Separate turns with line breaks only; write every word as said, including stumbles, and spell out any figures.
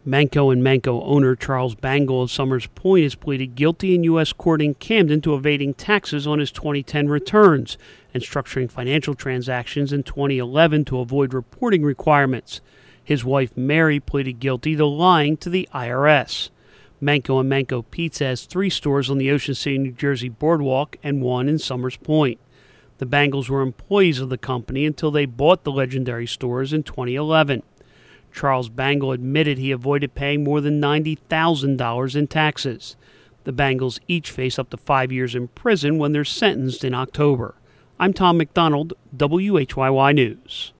Manco and Manco owner Charles Bangle of Summers Point has pleaded guilty in U S court in Camden to evading taxes on his twenty ten returns and structuring financial transactions in twenty eleven to avoid reporting requirements. His wife Mary pleaded guilty to lying to the I R S. Manco and Manco Pizza has three stores on the Ocean City, New Jersey boardwalk and one in Summers Point. The Bangles were employees of the company until they bought the legendary stores in twenty eleven. Charles Bangle admitted he avoided paying more than ninety thousand dollars in taxes. The Bangles each face up to five years in prison when they're sentenced in October. I'm Tom McDonald, W H Y Y News.